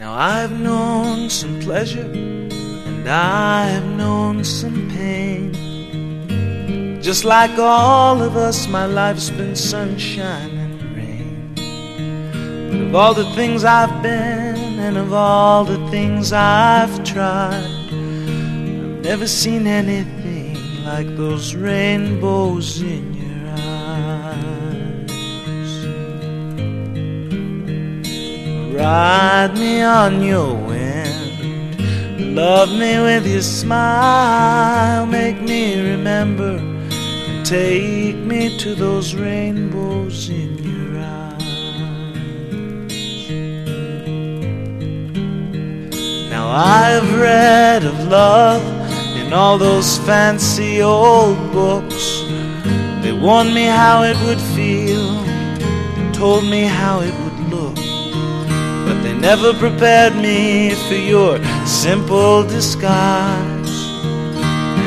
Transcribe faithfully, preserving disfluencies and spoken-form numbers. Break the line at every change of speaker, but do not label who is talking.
Now I've known some pleasure and I've known some pain. Just like all of us, my life's been sunshine and rain. But of all the things I've been and of all the things I've tried, I've never seen anything like those rainbows in your eyes. Ride me on your wind, love me with your smile, make me remember and take me to those rainbows in your eyes. Now I've read of love in all those fancy old books. They warned me how it would feel, they told me how it would look, but they never prepared me for your simple disguise.